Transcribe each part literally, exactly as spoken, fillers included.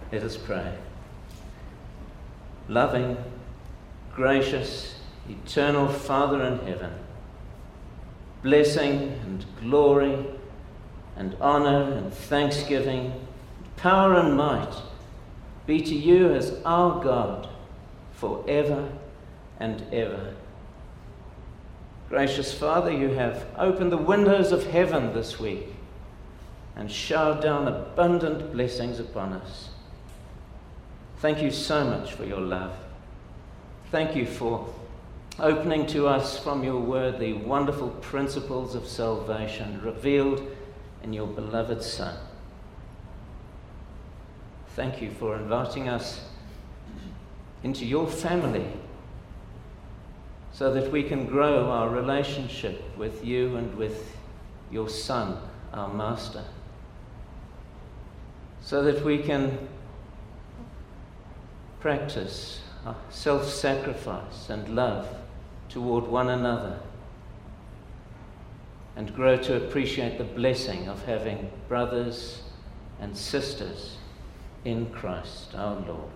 Let us pray. Loving, gracious, eternal Father in heaven, blessing and glory and honor and thanksgiving, power and might be to you as our God forever and ever. Gracious Father, you have opened the windows of heaven this week and showered down abundant blessings upon us. Thank you so much for your love. Thank you for opening to us from your word the wonderful principles of salvation revealed in your beloved Son. Thank you for inviting us into your family so that we can grow our relationship with you and with your Son, our Master, so that we can practice self-sacrifice and love toward one another and grow to appreciate the blessing of having brothers and sisters in Christ our Lord.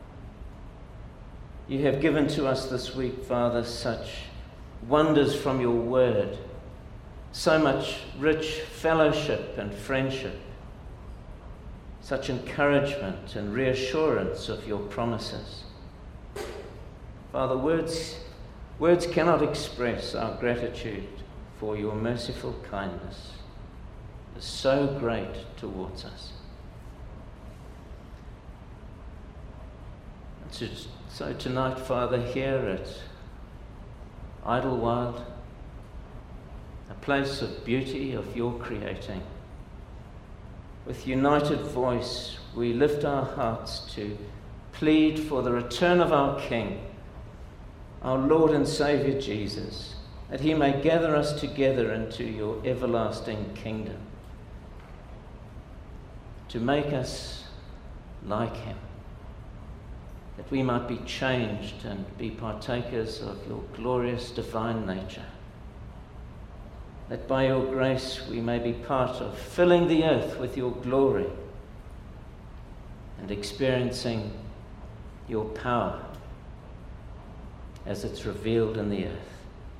You have given to us this week, Father, such wonders from your word, so much rich fellowship and friendship, such encouragement and reassurance of your promises. Father, words, words cannot express our gratitude for your merciful kindness. It is so great towards us. So tonight, Father, here at Idlewild, a place of beauty of your creating, with united voice, we lift our hearts to plead for the return of our King, our Lord and Saviour Jesus, that he may gather us together into your everlasting kingdom, to make us like him, that we might be changed and be partakers of your glorious divine nature, that by your grace we may be part of filling the earth with your glory and experiencing your power as it's revealed in the earth.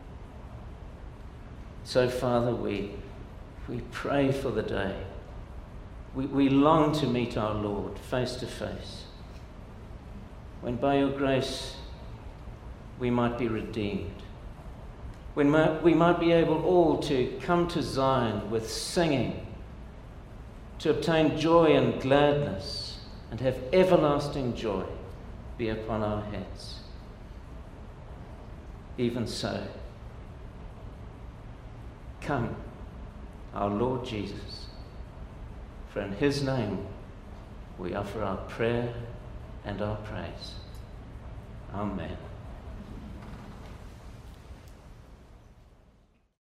So, Father, we, we pray for the day. We, we long to meet our Lord face to face, when by your grace we might be redeemed, when we might be able all to come to Zion with singing, to obtain joy and gladness, and have everlasting joy be upon our heads. Even so, come, our Lord Jesus, for in his name we offer our prayer and our praise. Amen.